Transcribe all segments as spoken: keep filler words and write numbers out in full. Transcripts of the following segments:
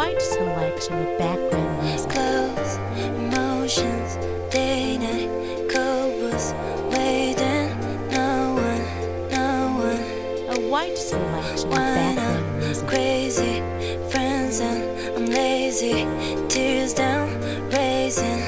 wide selection of background music. Clothes, emotions, day night, Cobras, waiting, no one, no one. A wide selection of Wine background up, music. crazy, friends and I'm lazy, tears down, racing.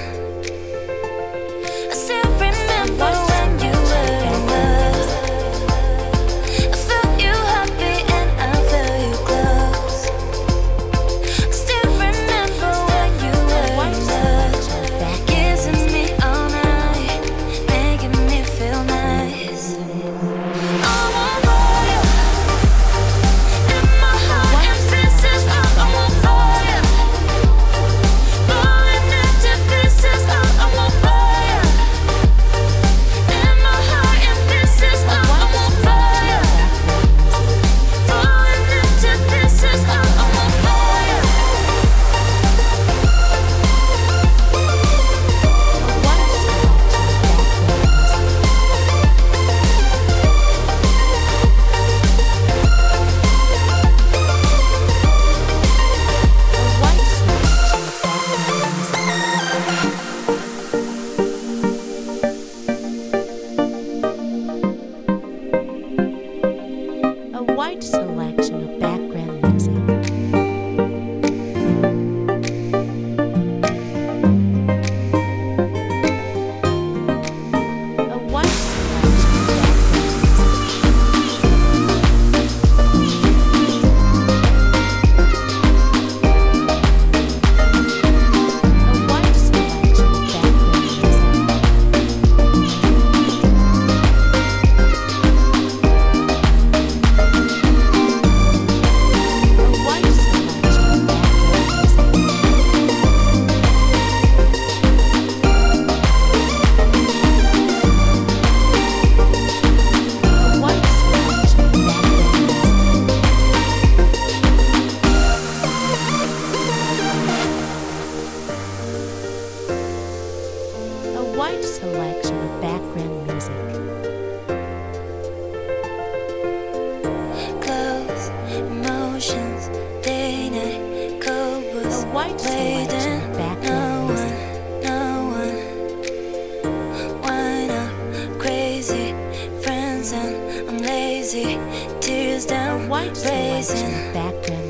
I still remember when you were in love. I felt you happy and I felt you close. I still remember when you were in love, kissing me all night, making me feel nice. I want fire in my heart and pieces. I want fire, falling into pieces. I want fire in my heart and pieces. I want fire, falling into pieces. I want fire. A wide selection of background music. A wide selection of background music. A wide selection of background music. A wide selection of background music. A wide selection of background music. A wide selection of background music. Clothes, emotions, day night, Cobras, A wide selection waiting, of no background music. one, no one. Wine up, crazy, friends and I'm lazy, tears A down, wide selection racing. of background